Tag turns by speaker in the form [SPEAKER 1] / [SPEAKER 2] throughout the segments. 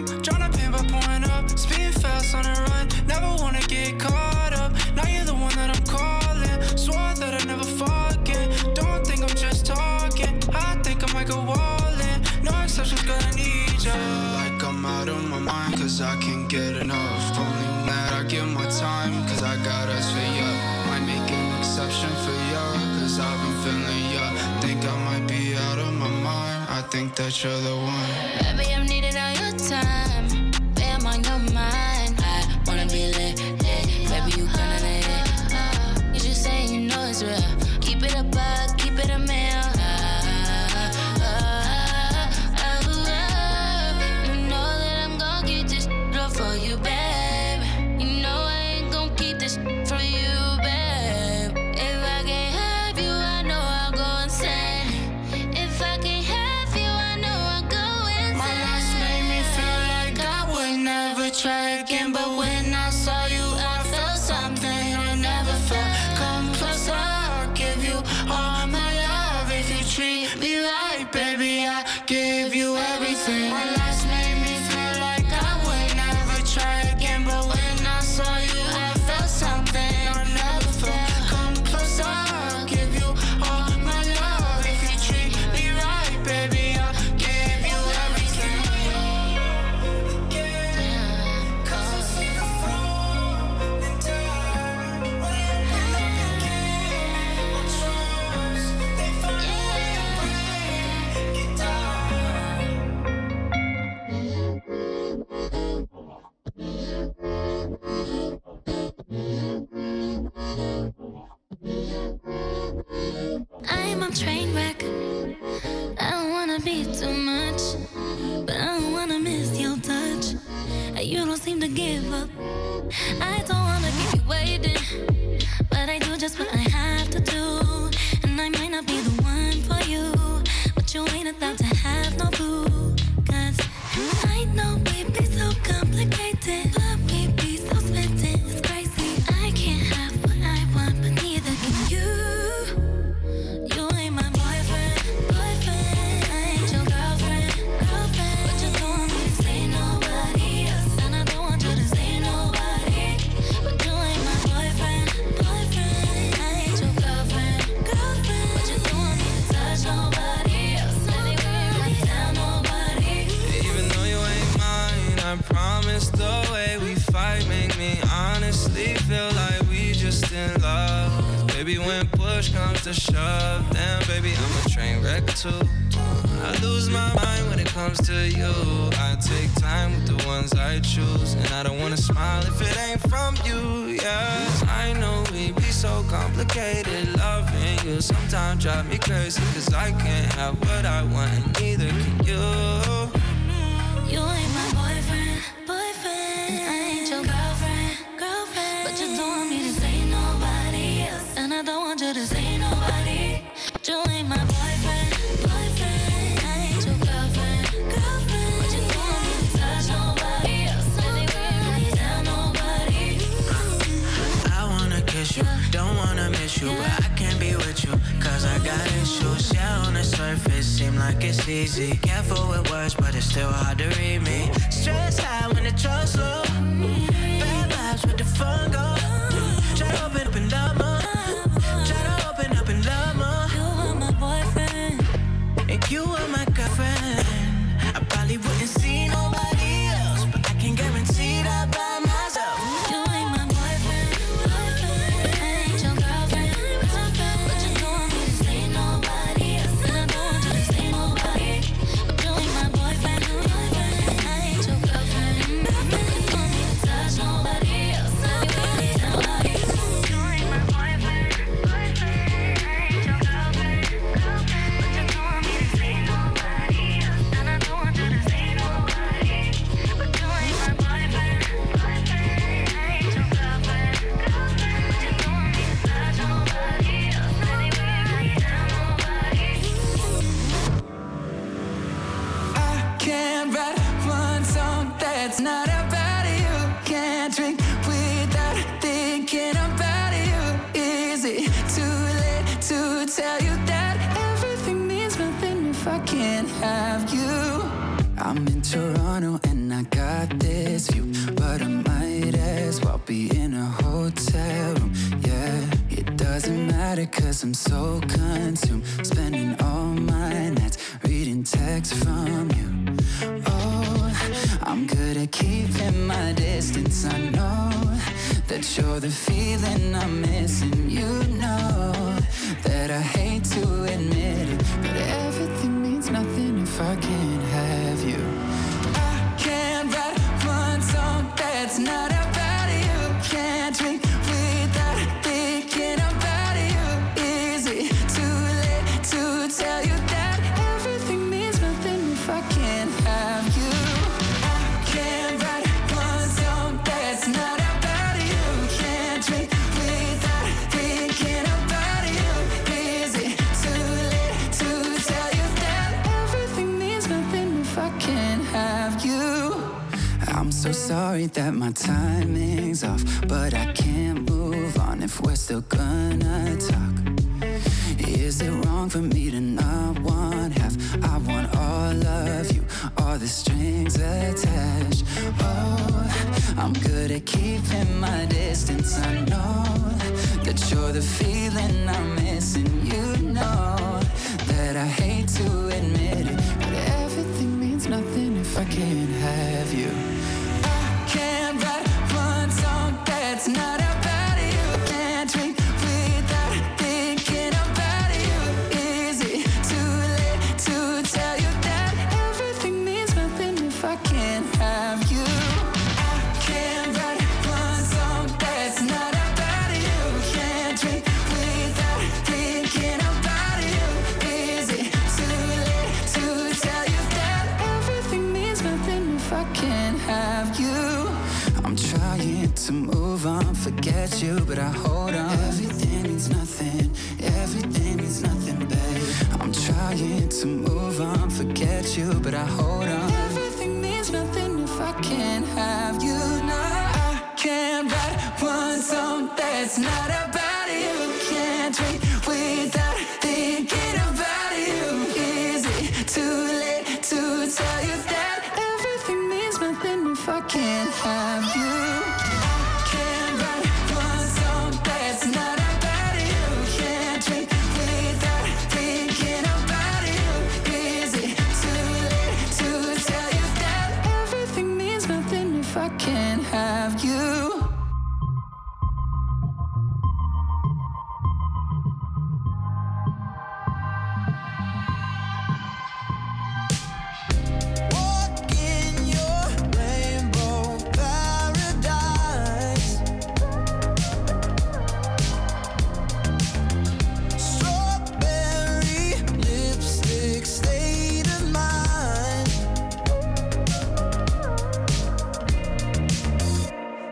[SPEAKER 1] I'm tryna pin by pouring up, speeding fast on the run. Never wanna get caught up. Now you're the one that I'm calling. Swore that I'd never forget. Don't think I'm just talking. I think I might go all in. No exceptions, girl, I need ya. Like I'm out of my mind, cause I can't get enough. Only mad I give my time, cause I got us for ya. Might make an exception for ya, cause I've been feeling ya. Think I might be out of my mind. I think that you're the one.
[SPEAKER 2] Baby, I'm needing all your time. Baby, I'm on your mind. I wanna be lit, lit. Baby, you gonna let it. You just say you know it's real. Keep it a buck, keep it a meal. You know that I'm gon' get this up for you, babe. You know I ain't gon' keep this for you, babe. If I can't have you, I know I'll go insane. If I can't have you, I know I'll go insane. My last made me feel like I would never try again, but when I saw you, I felt something I never felt. Come closer, I'll give you all my love. If you treat me right, baby, I give you everything. My last made me feel like I would never try again, but when I saw you, I felt something I never felt. Come closer, I'll give you all my love. If you treat me right, baby, I'll give you everything. I'm a train wreck. I don't wanna be too much, but I don't wanna miss your touch. You don't seem to give up. I don't wanna keep you waiting, but I do just what I have to do. And I might not be the one for you, but you ain't about to have no clue. Cause I know we be so complicated, but we be so smitten, it's crazy. I can't have what I want, but neither can you. You ain't my boyfriend, boyfriend. I ain't your girlfriend, girlfriend. But you don't want me to say nobody else, and I don't want you to say nobody. But you ain't my boyfriend, boyfriend. I ain't your girlfriend, girlfriend. But you don't want me to touch nobody else, anywhere I tell nobody.
[SPEAKER 3] Even though you ain't mine, I promise the way we fight make me honestly feel like we just in love. 'Cause baby, when push comes to shove, then baby, I'm a train wreck too. I lose my mind when it comes to you. I take time with the ones I choose, and I don't wanna smile if it ain't from you. Yes, I know we be so complicated. Loving you sometimes drive me crazy, 'cause I can't have what I want, and neither can you.
[SPEAKER 2] You ain't my boyfriend, boyfriend. And I ain't your girlfriend, girlfriend. But you don't want me to say nobody else, and I don't want you to say nobody. But you ain't my boyfriend, boyfriend. I ain't your girlfriend, girlfriend. But you don't want me to touch nobody else, anywhere I tell nobody.
[SPEAKER 4] I wanna kiss you, don't wanna miss you, but I can't be with you, 'cause I got issues. Yeah, on the surface, seem like it's easy. Careful with words, but it's still hard to read me. Stress high when the trust low. Bad vibes with the fun go. Try to open up and love more. Try to open up and love more.
[SPEAKER 2] You are my boyfriend,
[SPEAKER 4] And you were my girlfriend. I probably wouldn't see nobody else, but I can guarantee that by myself.
[SPEAKER 2] you ain't my boyfriend, boyfriend. I ain't your girlfriend, girlfriend. But you don't want me to say nobody else, and I don't want you to say nobody. But you ain't my boyfriend, boyfriend. I ain't your girlfriend, girlfriend. But you don't want me to touch nobody else, anywhere I tell nobody. You ain't my boyfriend, boyfriend. I ain't your girlfriend, girlfriend. But you don't want me to say nobody else, and I don't want you to say nobody. But you ain't my boyfriend, boyfriend. I ain't your girlfriend, girlfriend. But you don't want me to touch nobody else, anywhere I tell nobody.
[SPEAKER 1] I can't write one song that's not about you. Can't drink without thinking about you. Is it too late to tell you that everything means nothing if I can't have you? I'm in Toronto and I got
[SPEAKER 5] about it cause I'm so consumed, spending all my nights reading texts from you. Oh, I'm good at keeping my distance. I know that you're the feeling I'm missing. You know that I hate to admit it, but everything means nothing if I can't have you. I can't write one song that's not about you. Can't drink without thinking about you. Is it too late to tell you that everything means nothing if I can't have you? I can't write one song that's not about you. Can't drink without thinking about you. Is it too late to tell you that everything means nothing if I can't have you? I'm so sorry that my timing's off, but I can't move on if we're still gonna talk. Is it wrong for me to not want half? I want all of you, all the strings attached. Oh, I'm good at keeping my distance. I know that you're the feeling I'm missing. You know that I hate to admit it, but everything means nothing if I can't have you. I can't write one song that's not about you. Can't drink without thinking about you. Is it too late to tell you that everything means nothing if I can't have you? I can't write one song that's not about you. Can't drink without thinking about you. Is it too late to tell you that everything means nothing if I can't have you? I'm trying to move on, forget you, but I hold on. Everything means nothing, everything means nothing, babe. I'm trying to move on, forget you, but I hold on. Everything means nothing if I can't have you. No, I can't write one song that's not about you. Can't drink without thinking about you. Is it too late to tell you that everything means nothing if I can't have you? I can't write one song that's not about you. Can't drink without thinking about you. Is it too late to tell you that everything means nothing if I can't have you?
[SPEAKER 6] Walk in your rainbow paradise. Strawberry lipstick state of mind.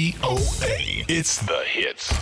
[SPEAKER 7] VOA. It's the hits.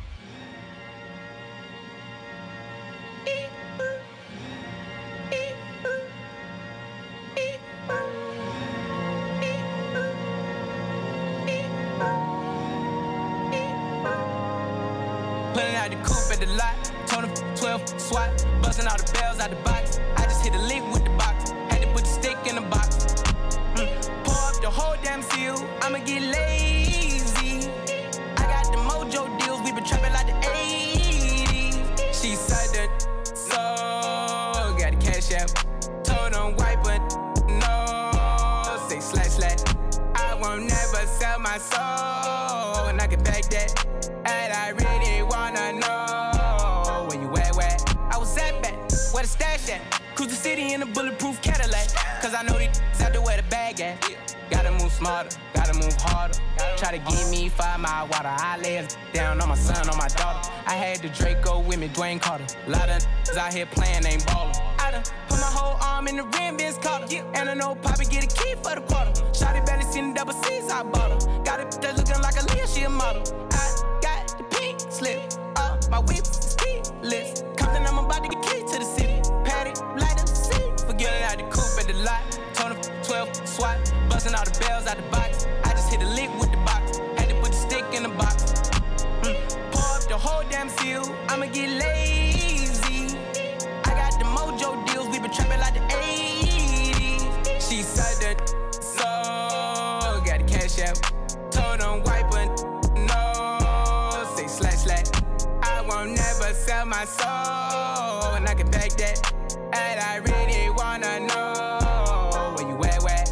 [SPEAKER 8] Pulling out the coupe at the lot, told him 12 swat, busting all the bells out the box. I just hit a lick with the box, had to put the stick in the box. Pour up the whole damn seal, I'ma get lazy. I got the mojo deals, we been trapping like the 80s. She said that, so got the cash out, told him wipe it, no, say slash slash. I won't never sell my soul, and I can back that. And I really wanna know where you at, where I was at back, where the stash at. Cruise the city in a bulletproof Cadillac, cause I know these out there where the bag at. Gotta move smarter, gotta move harder. Try to give me 5 mile water. I lay it down on my son, on my daughter. I had the Draco with me, Dwayne Carter. A lot of out here playing, ain't ballin'. I done put my whole arm in the rim, Vince Carter. And I know Poppy get a key for the quarter. Shotty barely seen the double C's, I bought her. Got it that's looking like a Leah, she a model. I got the pink slip, my whip is keyless. Compton, I'm about to get key to the city. Patty, light up the seat. Forgetting out the coupe at the lot. Told him 12 swat, busting all the bells out the box. I just hit a lick with the box, had to put the stick in the box. Pour up the whole damn seal, I'ma get lazy. I got the mojo deals, we been trapping like the 80s. She said that, so got the cash out. Told him wipe it, no, say slash slash. I won't never sell my soul, and I can back that. And I really wanna know where you at, where?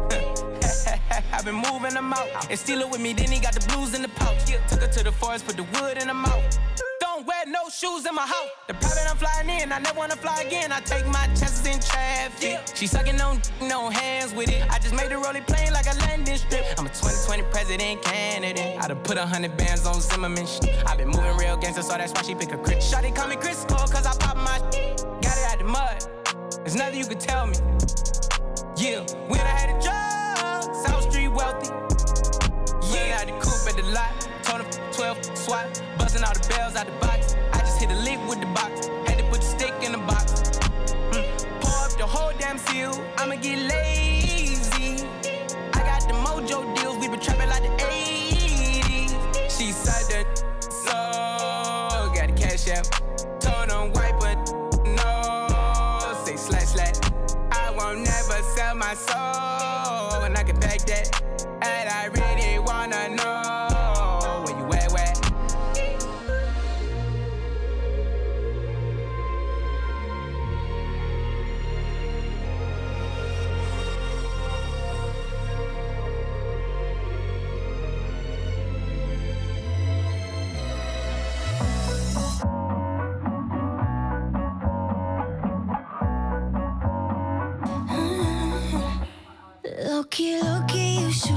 [SPEAKER 8] I've been moving them out, and steal it with me, then he got the blues in the pouch. Took her to the forest, put the wood in her mouth. Don't wear no shoes in my house. The private I'm flying in, I never wanna fly again. I take my chances in traffic. She sucking on no hands with it. I just made the rolling plane like a landing strip. I'm a 2020 president candidate. I done put 100 bands on Zimmerman. I been moving real gangster, so that's why she pick a crit. Shawty call me Crisco, cause I pop my got it out the mud. There's nothing you could tell me. Yeah, when I had a job, South Street wealthy. Yeah, out the coupe at the lot. Told him 12 swat, busting all the bells out the box. I just hit a lick with the box, had to put the stick in the box. Pour up the whole damn seal, I'ma get lazy. I got the mojo deals, we been trapping like the 80s. She said that, so got the cash out. Told him wipe it, no, say slash slash. I won't never sell my soul, and I can back that. And I really wanna know where you at, where?
[SPEAKER 2] Loki, Loki, you should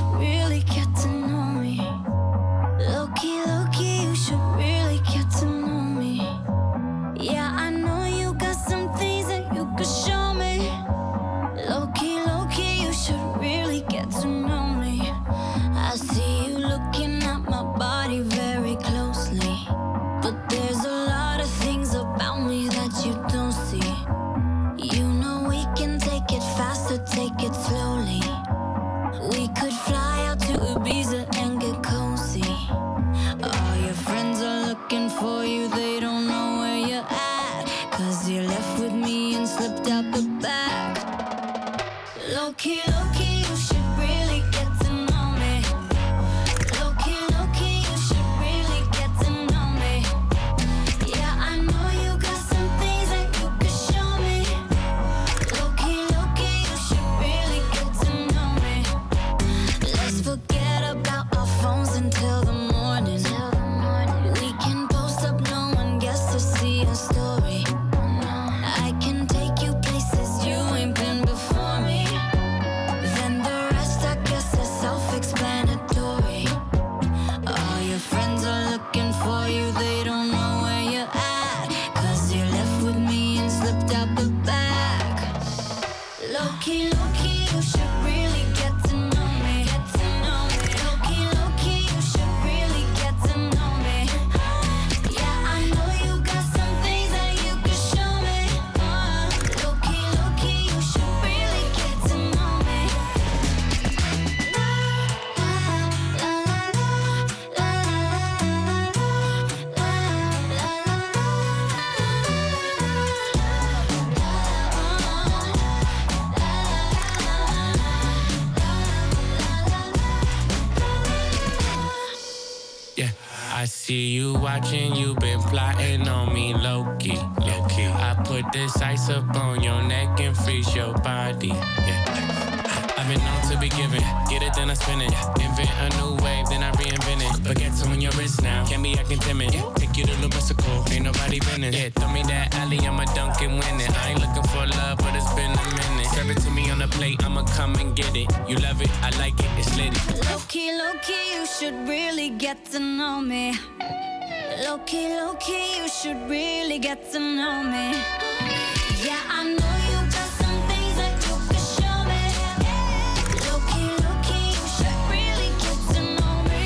[SPEAKER 9] see you watching, you been plotting on me low-key. I put this ice up on your neck and freeze your body. I've been known to be giving, get it then I spin it. Invent a new wave, then I reinvent it. Baguettes on your wrist now, can't be acting timid. Take you to the Mexico, ain't nobody been in. Yeah, throw me that alley, I'ma dunk and win it. I ain't looking for love, but it's been a minute. Serve it to me on the plate, I'ma come and get it. You love it, I like it, it's lit.
[SPEAKER 2] Low key, you should really get to know me. Low key, you should really get to know me. Yeah, I know you got some things that you can show me. Low key, you should really get to know me.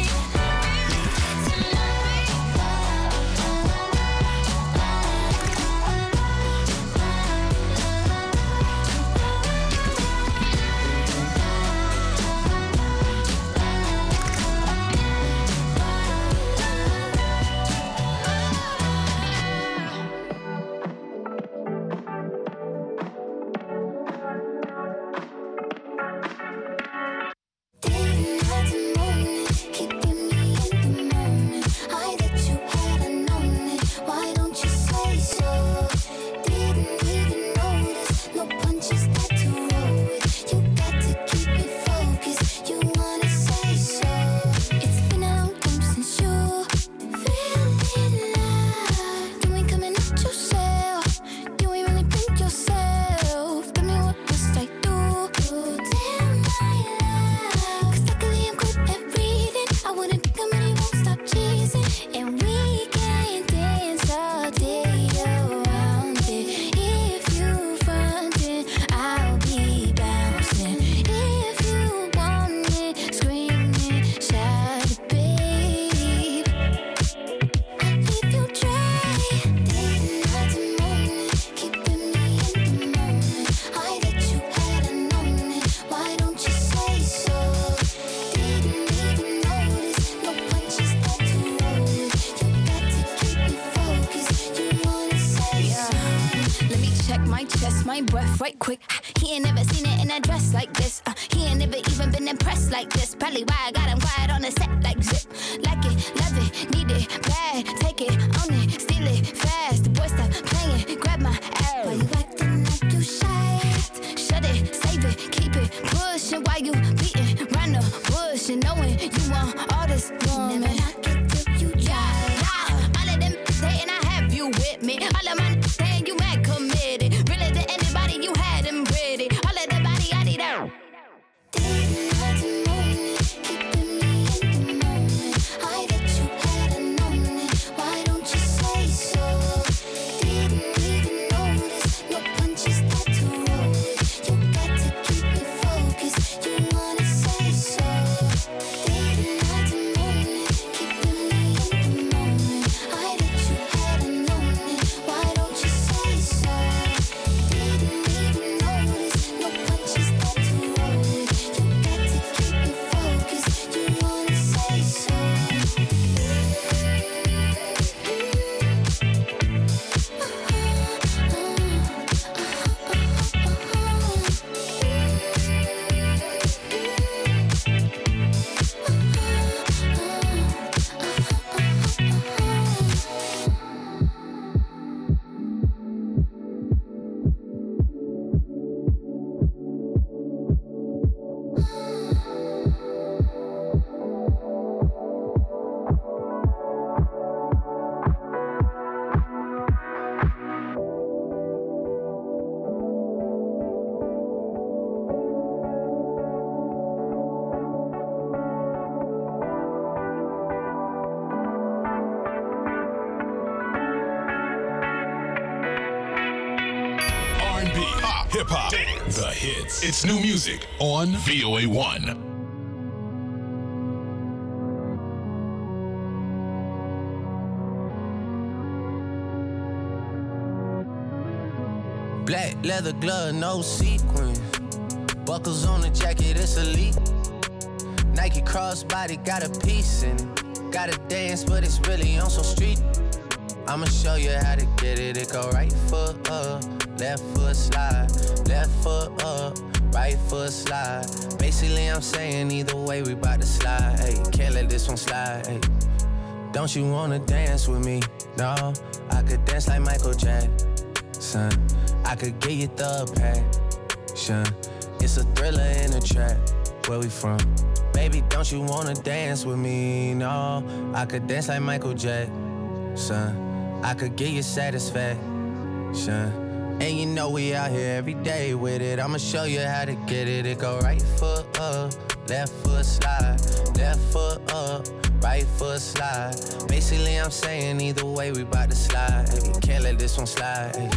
[SPEAKER 10] Right quick, he ain't never seen it in a dress like this. He ain't never even been impressed like this. Probably why I got him quiet on the set like zip. Like it, love it, need it, bad. Take it, own it, steal it, fast. The boy stop playing, grab my ass. Why you acting like you shy? Shut it, save it, keep it pushing. While you beating round the bush and knowing you want all this woman. Never knock it till you try. All of them saying I have you with me. All of my saying you mad committed. Really to anybody you had them pretty. All of the body I need out.
[SPEAKER 7] Hip-hop, the hits. It's new music on VOA1.
[SPEAKER 11] Black leather glove, no sequins. Buckles on the jacket, it's elite. Nike crossbody got a piece in it. Gotta dance, but it's really on some street. I'ma show you how to get it. It go right foot up, left foot slide, left foot up, right foot slide. Basically, I'm saying either way we bout to slide. Hey, can't let this one slide. Hey. Don't you wanna dance with me? No, I could dance like Michael Jackson. I could get you the passion. It's a thriller in a trap. Where we from? Baby, don't you wanna dance with me? No, I could dance like Michael Jackson. I could get you satisfaction. And you know we out here every day with it. I'ma show you how to get it. It go right foot up, left foot slide, left foot up, right foot slide. Basically, I'm saying either way, we bout to slide. Hey, can't let this one slide. Hey.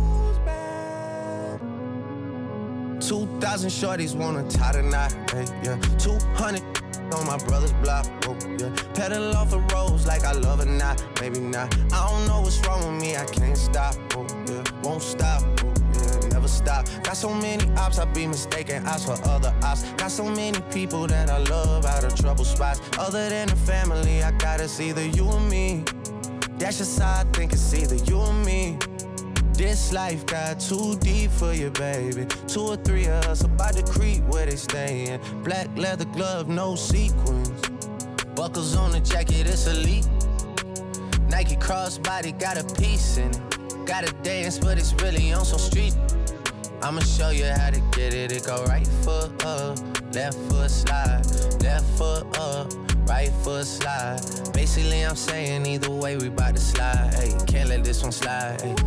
[SPEAKER 11] 2,000 shorties wanna tie the knot. Hey, yeah. 200 on my brother's block. Oh, yeah. Pedal off a rose like I love or not. Maybe not. I don't know what's wrong with me. I can't stop. Oh, yeah. Won't stop. Oh, yeah. Never stop. Got so many ops, I be mistaken ops for other ops. Got so many people that I love out of trouble spots. Other than the family, I got it's either you or me. That's just how I think it's either you or me. This life got too deep for you, baby. 2 or 3 of us about to creep where they stayin'. Black leather glove, no sequins. Buckles on the jacket, it's elite. Nike crossbody got a piece in it. Gotta dance, but it's really on some street. I'ma show you how to get it. It go right foot up, left foot slide, left foot up, right foot slide. Basically, I'm saying either way, we bout to slide. Hey, can't let this one slide. Hey.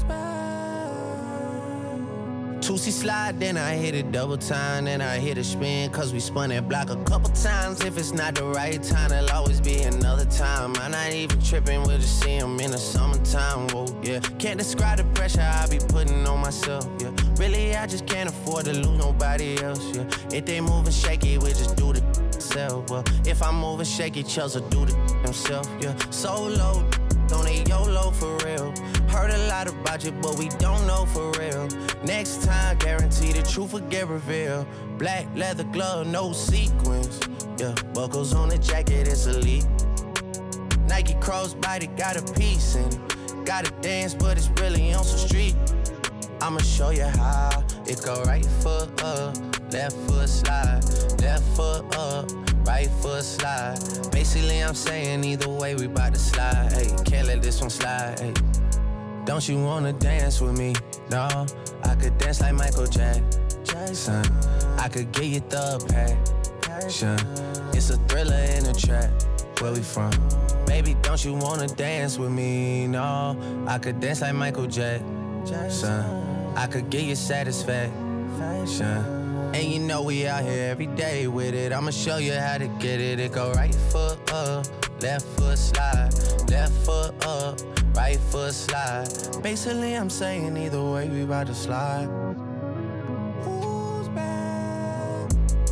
[SPEAKER 11] 2C slide, then I hit it double time, then I hit a spin, cause we spun that block a couple times. If it's not the right time, there'll always be another time. I'm not even tripping, we'll just see him in the summertime, whoa, yeah. Can't describe the pressure I be putting on myself, yeah. Really, I just can't afford to lose nobody else, yeah. If they moving shaky, we just do the self, well. If I'm moving shaky, Chelsea do the himself, yeah. Solo, don't need YOLO for real. Heard a lot about you, but we don't know for real. Next time, guarantee the truth will get revealed. Black leather glove, no sequins. Yeah, buckles on the jacket, it's elite. Nike crossbody got a piece in it. Gotta dance, but it's really on some street. I'ma show you how. It go right foot up, left foot slide, left foot up, right foot slide. Basically, I'm saying either way, we bout to slide. Hey, can't let this one slide. Hey. Don't you wanna dance with me? No, I could dance like Michael Jackson. I could get you the passion. It's a thriller in a trap. Where we from? Baby, don't you wanna dance with me? No, I could dance like Michael Jackson. I could get you satisfaction. And you know we out here every day with it. I'ma show you how to get it. It go right foot up, left foot slide, left foot up, right foot slide. Basically, I'm saying either way, we about to slide. Who's back?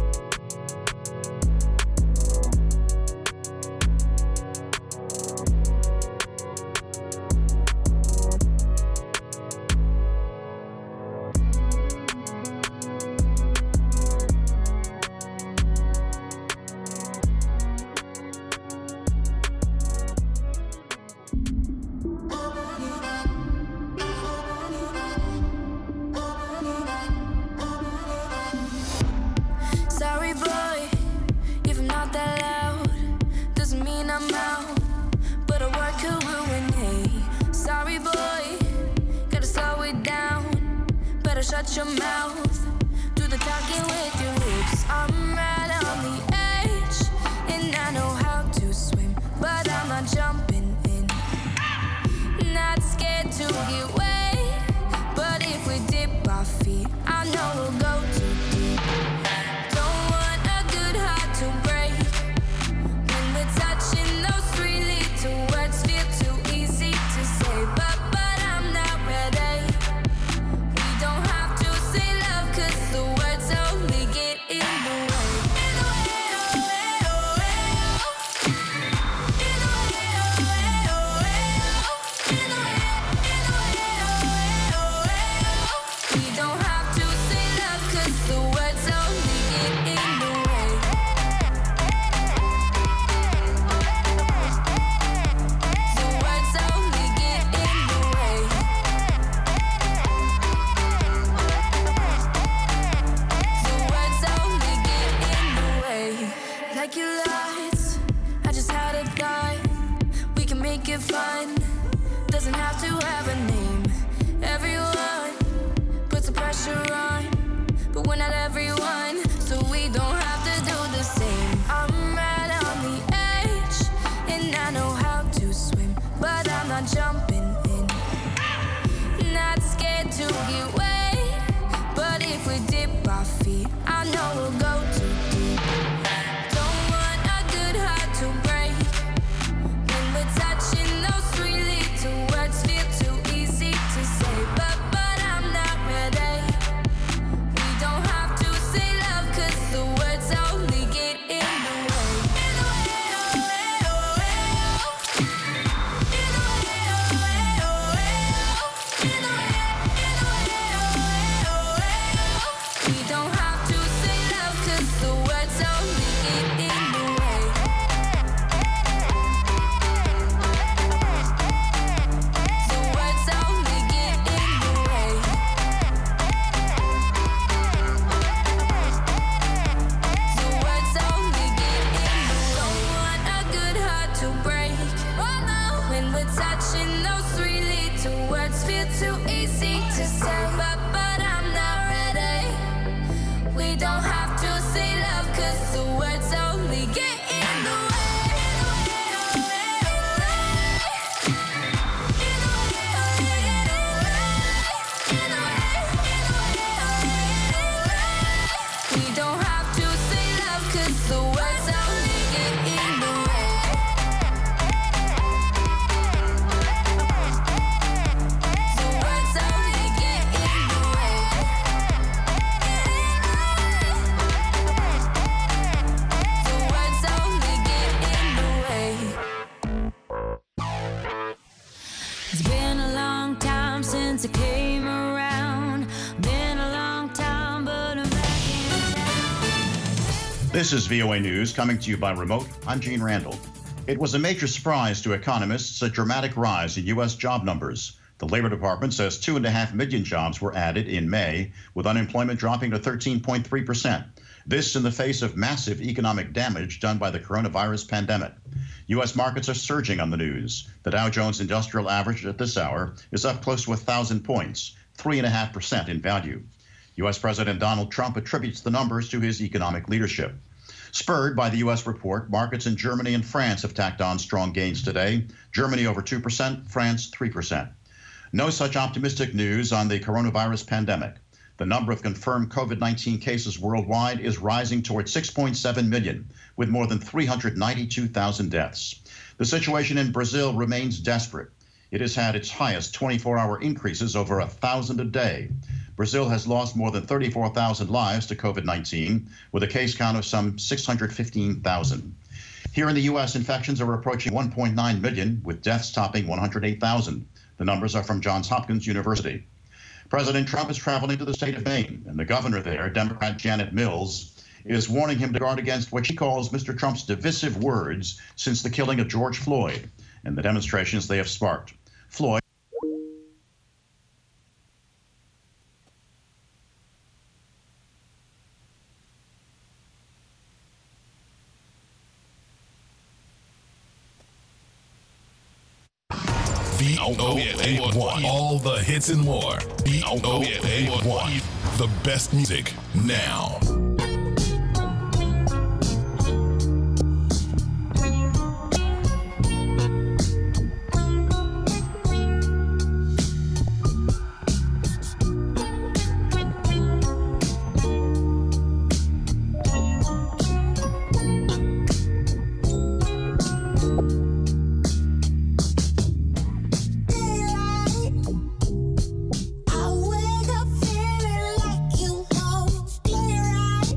[SPEAKER 12] Shut your mouth, do the talking with your lips. I'm right on the edge, and I know how to swim, but I'm not jumping in. Not scared to get wet, but if we dip our feet, I know we'll go too deep. Don't want a good heart to break. When we're touching those sweet little words, feel too easy to say, but I'm not ready. The words only get in the way. In the way, oh, oh, oh, oh. In the way, oh, oh, oh, oh. In the way, oh, oh, oh, oh. We don't have to say love. everyone doesn't have to have a name. Everyone puts the pressure on, but we're not everyone, so we don't have to do the same. I'm right on the edge, and I know how to swim, but I'm not jumping in. Not scared to get wet, but if we dip our feet, I know we'll go too deep. Don't want a good heart to break. When we're touching those sweet little words, feel too easy to say, but I'm not ready. We don't have to say love, 'cause the words only get in the way. In the way, oh, eh, oh, eh, oh. In the way, oh, eh, oh, eh, oh. In the way, oh, eh, oh, eh, oh. We don't have to say love, 'cause the words only get in the way. The words only get in the way. The words only get in the way. Don't want a good heart to break. Oh no. When we're touching those three little words, feel too easy to say, but I'm not ready. We don't have to say love, 'cause the words only get in the way. We don't have to say love, 'cause the words only get in the way. The words only get in the way. The words only get in the way. It's been a long time since I came around. Been a long time, but I'm back in town.
[SPEAKER 13] This is VOA News coming to you by remote. I'm Gene Randall. It was a major surprise to economists, a dramatic rise in U.S. job numbers. The Labor Department says 2.5 million jobs were added in May, with unemployment dropping to 13.3%. This in the face of massive economic damage done by the coronavirus pandemic. U.S. markets are surging on the news. The Dow Jones Industrial Average at this hour is up close to 1,000 points, 3.5% in value. U.S. President Donald Trump attributes the numbers to his economic leadership. Spurred by the U.S. report, markets in Germany and France have tacked on strong gains today. Germany over 2%, France 3%. No such optimistic news on the coronavirus pandemic. The number of confirmed COVID-19 cases worldwide is rising toward 6.7 million, with more than 392,000 deaths. The situation in Brazil remains desperate. It has had its highest 24-hour increases, over 1,000 a day. Brazil has lost more than 34,000 lives to COVID-19, with a case count of some 615,000. Here in the U.S., infections are approaching 1.9 million, with deaths topping 108,000. The numbers are from Johns Hopkins University. President Trump is traveling to the state of Maine, and the governor there, Democrat Janet Mills, is warning him to guard against what she calls Mr. Trump's divisive words since the killing of George Floyd and the demonstrations they have sparked. Floyd.
[SPEAKER 7] VOA1. All the hits and more. VOA1. The best music now.
[SPEAKER 6] I wake up feeling like you won't clear out.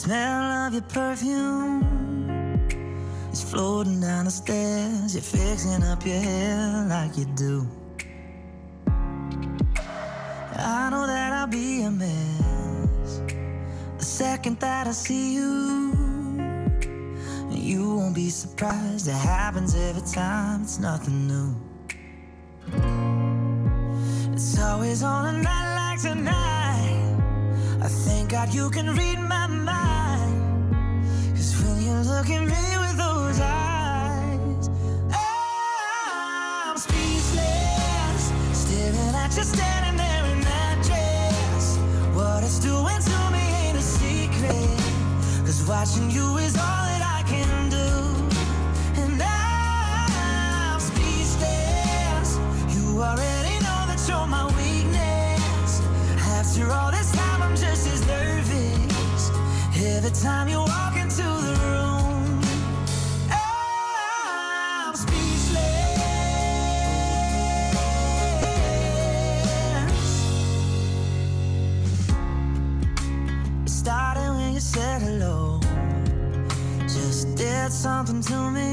[SPEAKER 14] smell of your perfume is floating down the stairs. You're fixing up your hair like you do. I know that I'll be a mess the second that I see you. You won't be surprised, it happens every time, it's nothing new. It's always on a night like tonight. I thank God you can read my mind. 'Cause when you look at me with those eyes, I'm speechless, staring at you standing there in that dress. What it's doing to me ain't a secret, 'cause watching you is all that I can do. And I'm speechless, you already know that you're my weakness. After all this time I'm just as nervous every time you walk into the room. I'm speechless. It started when you said hello, just did something to me.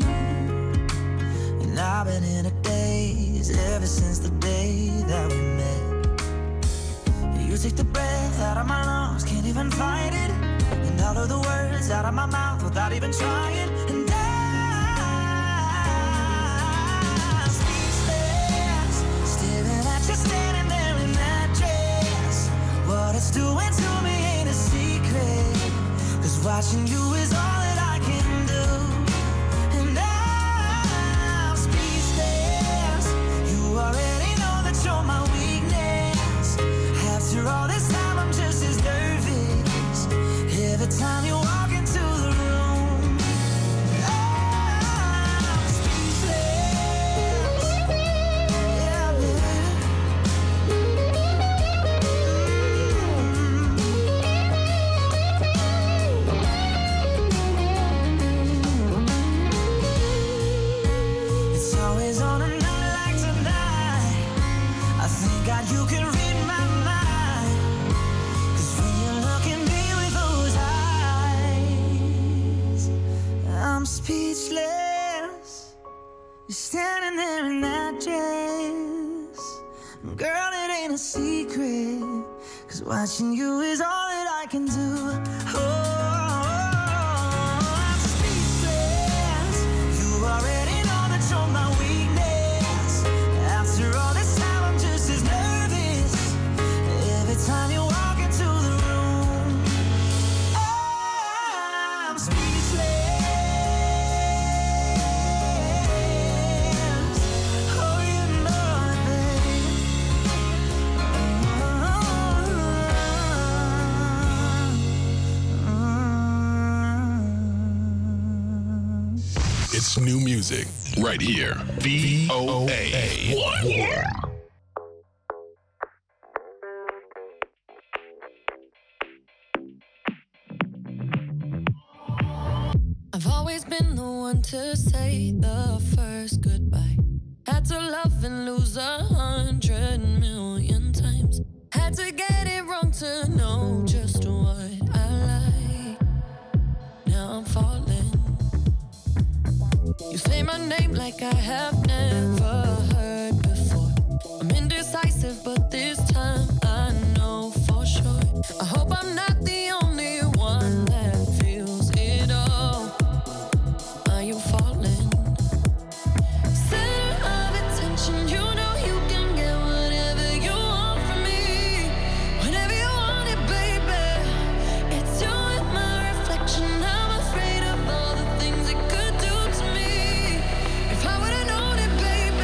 [SPEAKER 14] And I've been in a daze ever since the day that we met. You take the breath out of my lungs, can't even fight it. And all of the words out of my mouth without even trying. And I'm speechless, staring at you standing there in that dress. What it's doing to me ain't a secret, 'cause watching you is all that I can do. And I'm speechless, you already know that you're my weakness. After all this time I'm just as nervous every time you walk into the room. I'm speechless. Yeah, baby. It's always on a night like tonight. I thank God you can read my mind. 'Cause when you look at me with those eyes, I'm speechless. You're standing there in that dress. Girl, it ain't a secret, 'cause watching you is all that I can do. I'm speechless. You already know that you're my weakness. After all this time I'm just as nervous every time you walk into the room. I'm speechless. Oh, you know it, baby.
[SPEAKER 7] It's new music right here. VOA1.
[SPEAKER 15] I've always been the one to say the first goodbye. Had to love and lose 100 million times. Had to get it wrong to know just what I like. Now I'm falling. You say my name like I have never heard before. I'm indecisive, but this time I know for sure. I hope I'm not the only one that feels it all. Are you falling? Center of attention, you know you can get whatever you want from me. Whenever you want it, baby. It's you and my reflection. I'm afraid of all the things it could do to me. If I would've known it, baby.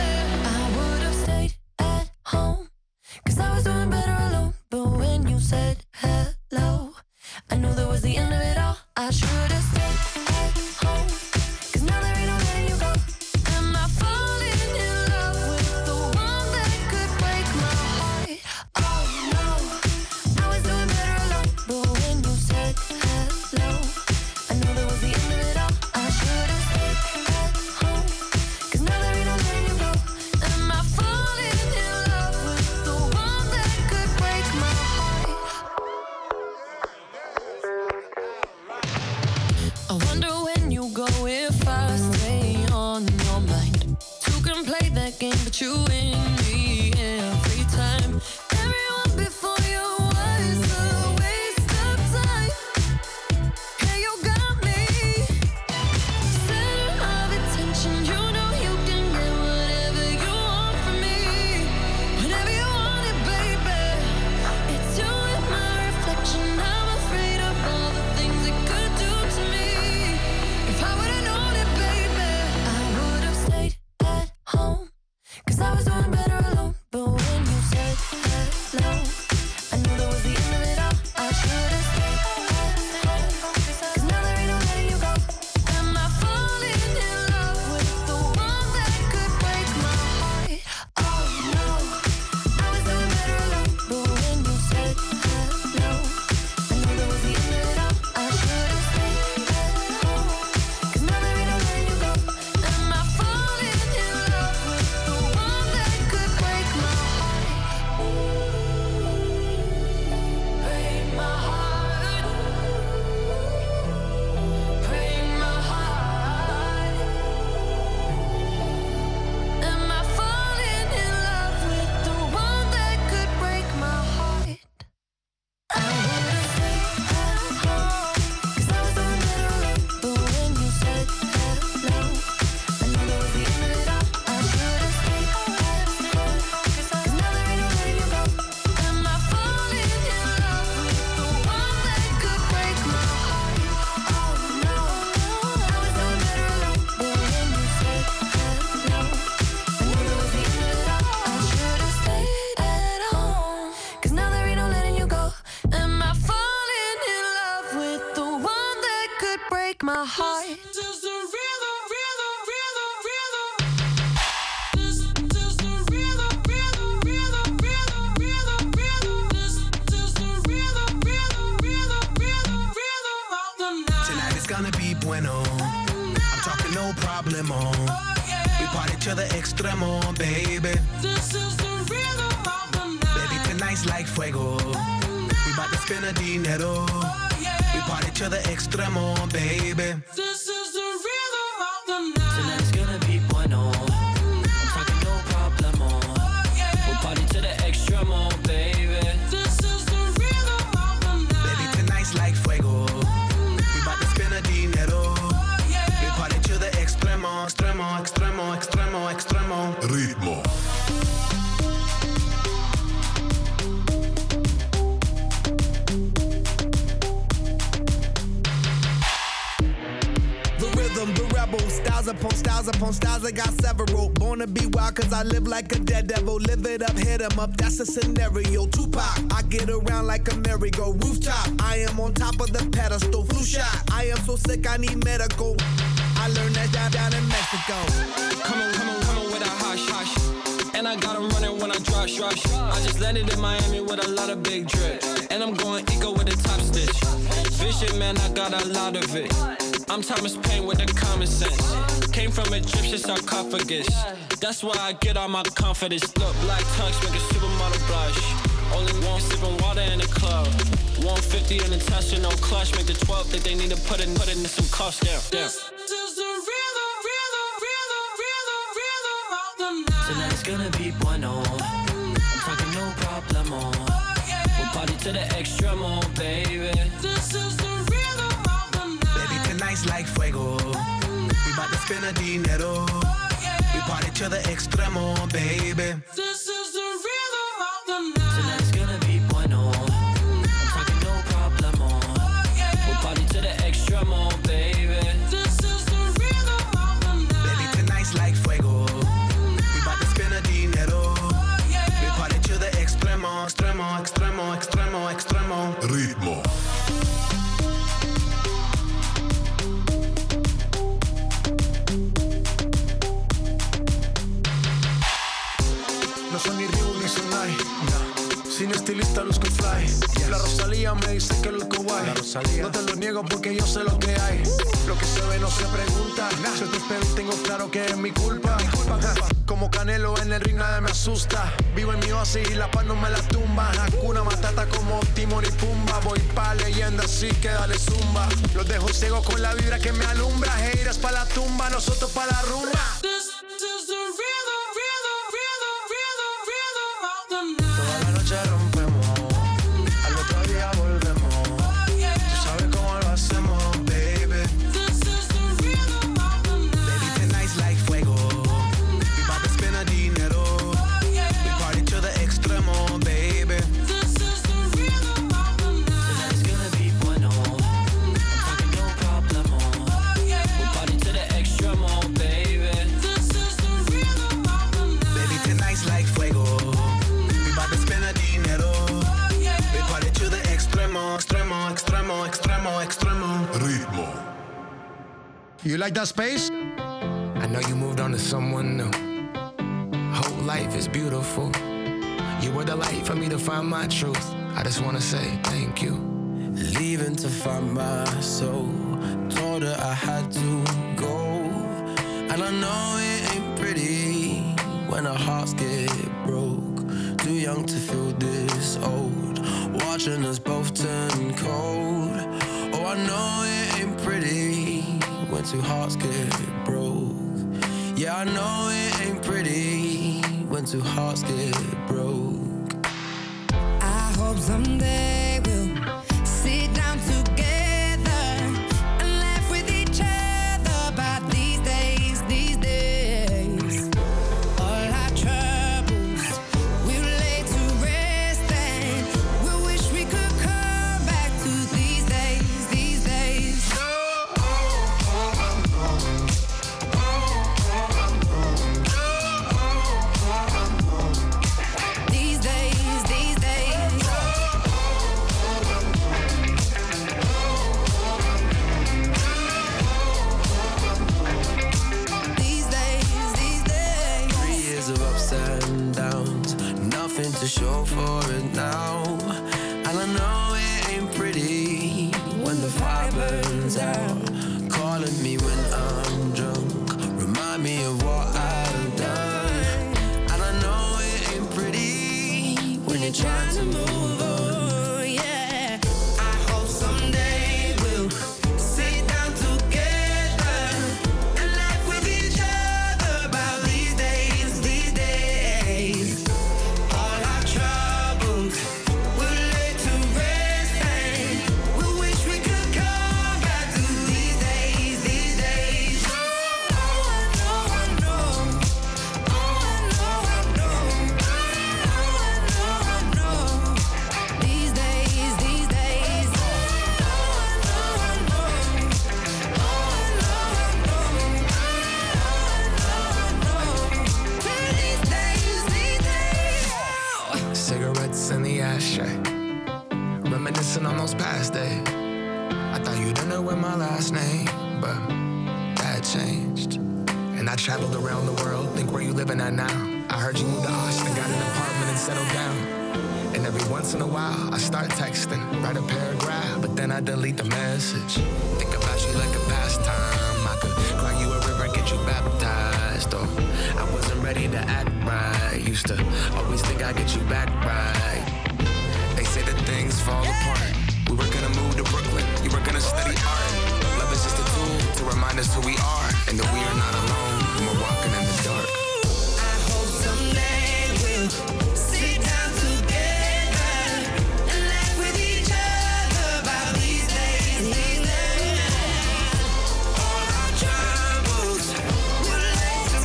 [SPEAKER 15] got you in me every time. Everyone before you was a waste of time. Yeah, you got me. Center of attention, you know you can get whatever you want from me. Whenever you want it, baby. It's you and my reflection. I'm afraid of all the things it could do to me. If I would've known it, baby, I would've stayed at home. 'Cause I was doing better alone. But when you said hello, I knew that was the end of it all. I should've stayed at home. 'Cause now there ain't no letting you go. Am I falling in love with the one that could break my heart? Oh no, I was doing better alone. But when you said hello, I knew that was the end of it all. I should've stayed at home. 'Cause now there ain't no letting you go. Am I falling in love with the one that could break my heart? Break my heart. Break my heart. Am I falling in love with the one that could break my heart? I would've stayed at home. 'Cause I was doing better alone. But when you said hello, I knew that was the end of it all. I should've stayed at home. 'Cause now there ain't no letting you go. Am I falling in love with the one that could break my heart? Oh no, I was doing better alone. But when you said hello, I knew that was the end of it all. I should've stayed at home. 'Cause now there ain't no letting you go. Am I falling in love with the one that could break my heart?
[SPEAKER 11] Tonight is gonna be bueno. I'm talking no problemo. We party to the extremo, baby. Baby, tonight's like fuego. We bout to spend a dinero. We party to the extremo, baby.
[SPEAKER 16] Tonight's gonna be bueno. I'm talking no problemo. We'll party to the extremo, baby.
[SPEAKER 11] Baby, tonight's like fuego. We bout to spend a dinero. We party to the extremo, extremo, extremo, extremo, extremo.
[SPEAKER 7] Ritmo.
[SPEAKER 17] The rhythm, the rebel, styles upon styles upon styles, I got several. Born to be wild cause I live like a dead devil. Live it up, hit 'em up, that's a scenario. Tupac, I get around like a merry-go rooftop. I am on top of the pedestal, flu shot. I am so sick I need medical. I learned that down in Mexico.
[SPEAKER 8] Come on with a hush, hush. And I got 'em running when I rush. I just landed in Miami with a lot of big drip. And I'm going eco with a top stitch. Vision, man, I got a lot of it. I'm Thomas Paine with the common sense. Came from Egyptian sarcophagus. That's why I get all my confidence. Look, black tongues make a supermodel blush. Only one sipping water in the club. 150 in the Tesla, no clutch. Make the 12 think they need to put in some cost down.
[SPEAKER 16] Tonight's gonna be bueno. I'm talking no problemo. We'll party to the extremo, baby.
[SPEAKER 11] Baby, tonight's like fuego. We bout to spend a dinero. We party to the extremo, baby.
[SPEAKER 16] Tonight's gonna be bueno. I'm talking no problemo. We'll party to the extremo, baby.
[SPEAKER 11] Baby, tonight's like fuego. We bout to spend a dinero. We party to the extremo, extremo, extremo, extremo, extremo.
[SPEAKER 7] Ritmo.
[SPEAKER 17] No soy ni Ryu ni Sonai, sin estilista luzco fly. La Rosalía me dice que luzco guay. No te lo niego porque yo sé lo que hay. Lo que se ve no se pregunta. Si te espero y tengo claro que es mi culpa. Como Canelo en el ring nadie me asusta. Vivo en mi oasis y la paz no me la tumba. Hakuna Matata como Timon y Pumba. Voy pa' leyenda así que dale zumba. Los dejo ciego con la vibra que me alumbra. Haters pa' la tumba, nosotros pa' la rumba.
[SPEAKER 1] This is the real
[SPEAKER 17] You like that space?
[SPEAKER 11] I know you moved on to someone new. Whole life is beautiful. You were the light for me to find my truth. I just wanna say thank you.
[SPEAKER 16] Leaving to find my soul. Told her I had to go. And I know it ain't pretty when our hearts get broke. Too young to feel this old. Watching us both turn cold. Oh, I know it ain't pretty when two hearts get broke. Yeah, I know it ain't pretty when two hearts get broke.
[SPEAKER 12] I hope someday we'll sit down together and laugh with each other about these days, these days. All our troubles we'll lay to rest and we wish we could come back to these days, these days. These days, these days. These days, these days.
[SPEAKER 16] 3 years of ups and downs, nothing to show for it now. And I know it ain't pretty when the fire burns out. Calling me when I'm drunk, remind me of what I've done. And I know it ain't pretty when you're trying to move on.
[SPEAKER 12] Yeah, I hope someday we'll sit down together and laugh with each other about these days, these days. All our troubles we'll lay to rest and we wish we could come back to these days, these days. Oh, I know, I know. Oh, I know, I know. Oh, I know, I know. These days, these days. Oh, I know, I know. Oh, I know, I know. Oh, I know, I know. These days, these days.
[SPEAKER 11] Cigarettes in the ashtray, reminiscing on those past days. I thought you didn't know my last name, but that changed. And I traveled around the world, think where you living at now. I heard you moved to Austin, got an apartment and settled down. And every once in a while, I start texting, write a paragraph, but then I delete the message. Think about you like a pastime. I could cry you a river, get you baptized. Or I wasn't ready to act right. Used to always think I'd get you back right. They say that things fall apart. We were gonna move to Brooklyn, you were gonna study art. Love is just a tool to remind us who we are and that we are not alone when we're walking in the dark.
[SPEAKER 12] I hope someday we'll sit down together and laugh with each other about these days, these days. All our troubles we'll lay to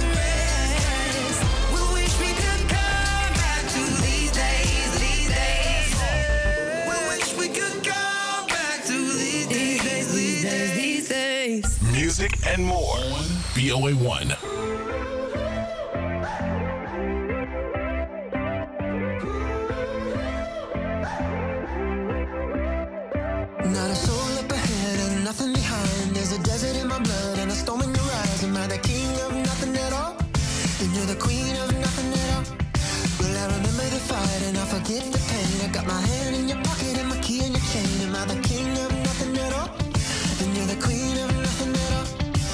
[SPEAKER 12] rest. We wish we could come back to these days, these days. We wish we could come back to these days, these days, these days.
[SPEAKER 7] Music and more. VOA1.
[SPEAKER 6] Not a soul up ahead and nothing behind. There's a desert in my blood and a storm in your eyes. Am I the king of nothing at all? Then you're the queen of nothing at all. Will I remember the fight and I forget the pain? I got my hand in your pocket and my key in your chain. Am I the king of nothing at all? Then you're the queen of nothing at all.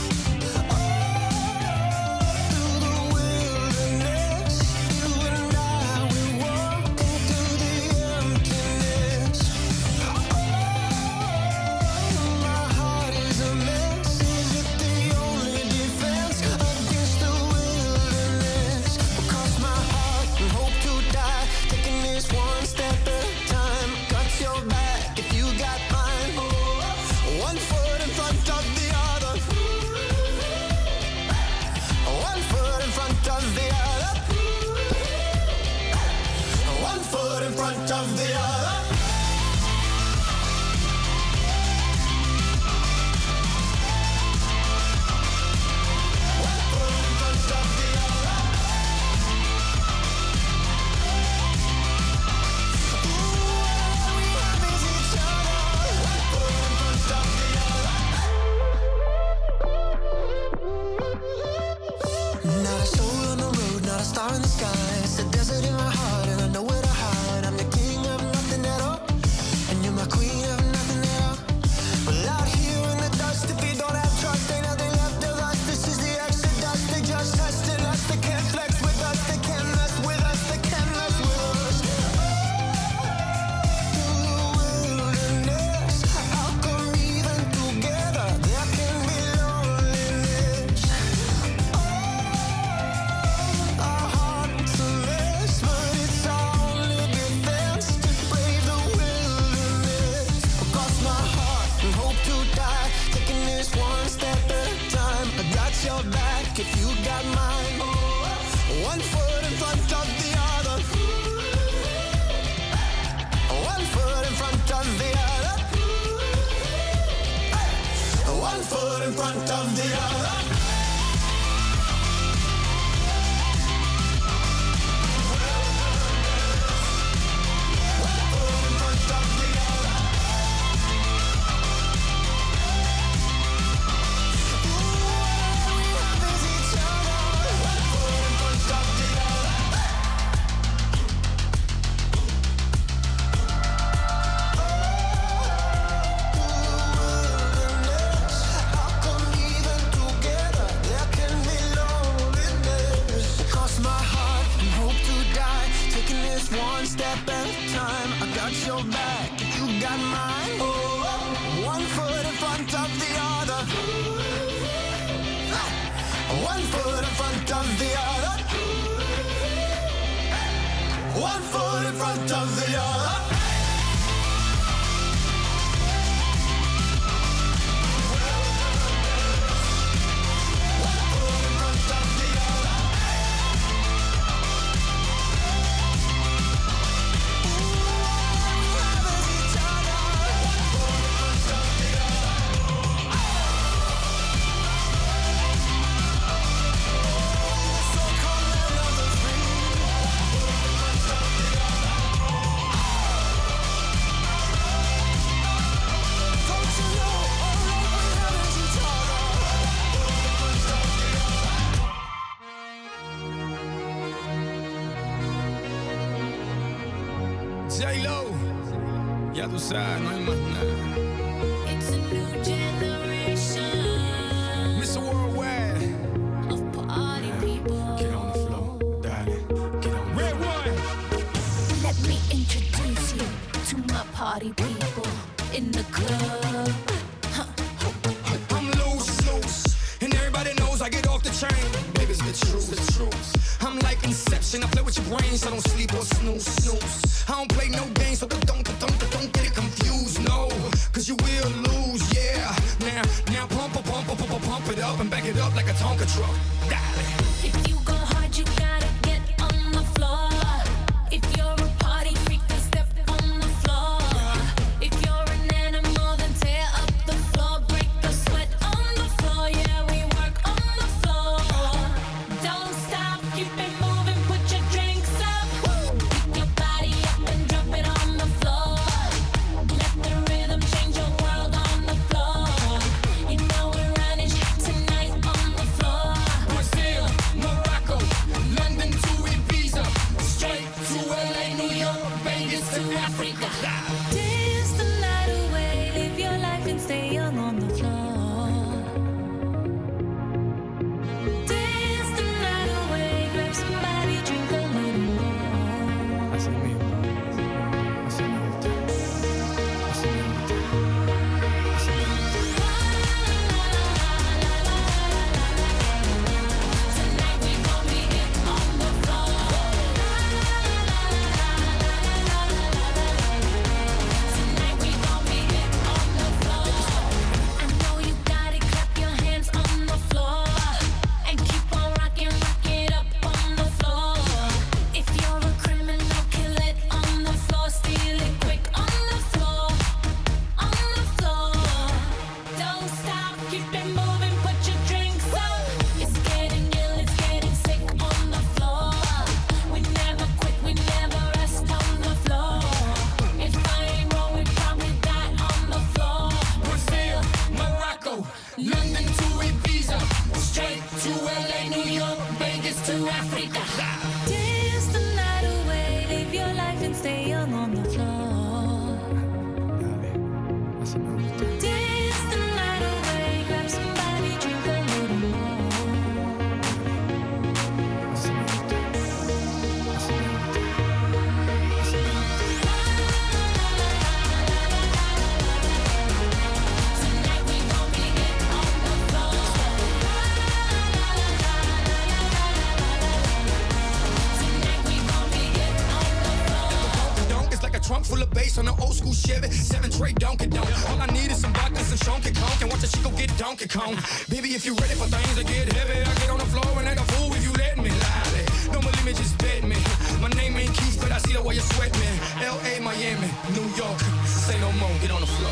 [SPEAKER 6] Through the wilderness, you and I will walk into the emptiness. your back if you got mine. One foot in front of the other. One foot in front of the other. One foot in front of the other. One step at a time, I got your back, you got mine. One foot in front of the other. One foot in front of the other. One foot in front of the other.
[SPEAKER 8] J-Lo, ya tú sabes, no hay más nada.
[SPEAKER 2] It's a new generation.
[SPEAKER 8] Mr. Worldwide.
[SPEAKER 2] Of party people.
[SPEAKER 8] Get on the floor, darling. Get on the Red one.
[SPEAKER 2] Let me introduce you to my party people in the club.
[SPEAKER 8] I'm loose, and everybody knows I get off the train. Baby, it's the truth. I'm like Inception, I play with your brains, I don't sleep or snooze. I don't play no games, so don't get it confused, no. Cause you will lose, yeah. Now pump it up and back it up like a Tonka truck.
[SPEAKER 2] If you go hard, you gotta get on the floor. If you're a party freak, then step on the floor. If you're an animal, then tear up the floor. Break the sweat on the floor, yeah, we work on the floor. Don't stop, keep it moving, put your drinks up. Pick your body up and drop it on the floor. Let the rhythm change your world on the floor. You know we're running tonight on the floor.
[SPEAKER 8] Brazil, Morocco, London to Ibiza, straight to LA, New York, Vegas to Africa.
[SPEAKER 2] Dance the night away, live your life and stay young on the floor. Dance the night away, grab somebody, drink a little more.
[SPEAKER 8] Así mismo, así me gusta.
[SPEAKER 2] Tonight we gon' be it on the floor. Tonight we gon' be it on the floor. I know you got it, clap your hands on the floor. And keep on rocking, rock it up on the floor. If you're a criminal, kill it on the floor. Steal it quick on the floor. On the floor. Don't stop, keep it moving, put your drinks up. It's getting ill, it's getting sick on the floor. We never quit, we never rest on the floor. If I ain't wrong, we probably die on the floor.
[SPEAKER 8] Brazil, Morocco, London to Ibiza, straight to LA, New York, Vegas to Africa.
[SPEAKER 2] Dance the night away, live your life and stay young on the floor. Dance the night away, grab somebody, drink a little more. Tonight we gon' be it on the floor. Tonight we gon' be it on the floor.
[SPEAKER 8] It's like a trunk full of bass on an old school
[SPEAKER 18] Chevy, 7 tray Donkey Donk. All I need is some vodka and some Shonky Conk, and watch a chico get Donkey Kong. Baby, if you ready for things to get heavy, I get on the floor and act a fool if you let me. Lolly, no more limit, just bet me. My name ain't Keith, but I see the way you sweat me. L.A., Miami, New York, say no more, get on the floor.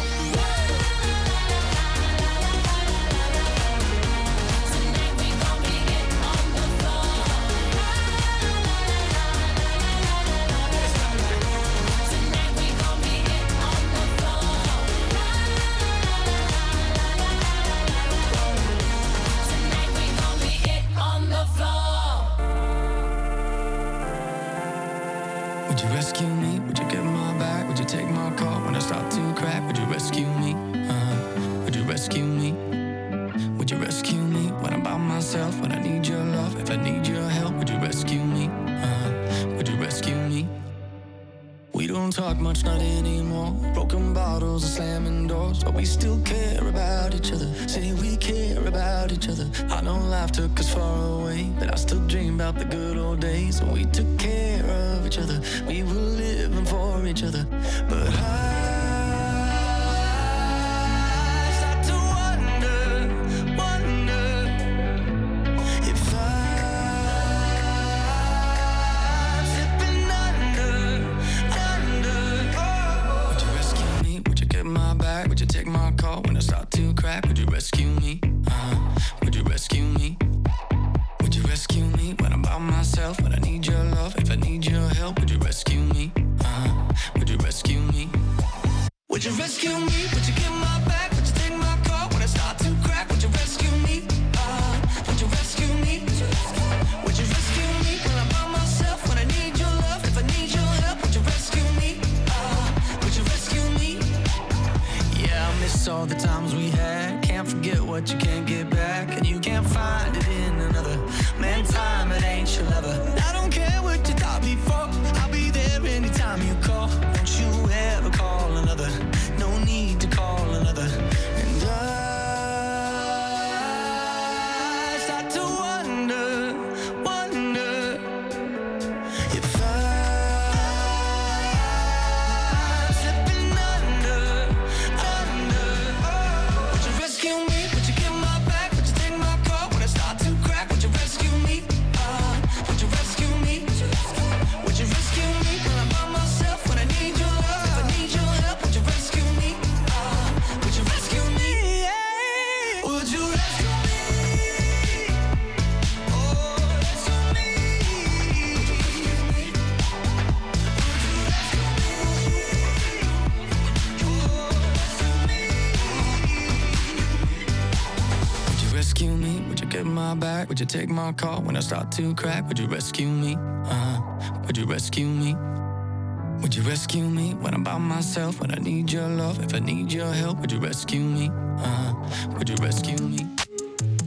[SPEAKER 5] Would you rescue me? Would you get my back? Would you take my call when I start to crack? Would you rescue me? Would you rescue me? Would you rescue me when I'm by myself? When I need your love, if I need your help, would you rescue me? Would you rescue me? We don't talk much, not anymore. Broken bottles and slamming doors, but we still care about each other. Say we care about each other. I know life took us far away, but I still dream about the good old days when we took care of each other. We were living for each other. But I start to wonder if I'm slipping under. Would you rescue me? Would you get my back? Would you take my call when I start to crack? Would you rescue me? Would you rescue me? Would you rescue me when I'm by myself? When I need your love, if I need your help, would you rescue me? Would you rescue me? Would you rescue me? Would you get my back? Would you take my call when I start to crack? Would you rescue me? Would you rescue me? Would you rescue me when I'm by myself? When I need your love, if I need your help, would you rescue me? Would you rescue me? Yeah, I miss all the times we had. Can't forget what you can't get back, and you can't find it in another. Man, time, it ain't your lover. I don't care what you thought before. I'll be there anytime you call. Don't you ever call another. No need to call another. And I start to wonder if I'm slipping under. Would you rescue me? Would you get my back? Would you take my call when I start to crack? Would you rescue me? Would you rescue me? Would you rescue me when I'm by myself? When I need your love, if I need your help, would you rescue me? Would you rescue me? Would you rescue me? Oh, rescue me. Would you rescue me? Would you rescue me? Would you get my back? Would you take my call when I start to crack? Would you rescue me? Would you rescue me? Would you rescue me when I'm by myself? When I need your love, if I need your help, would you rescue me? Would you rescue me?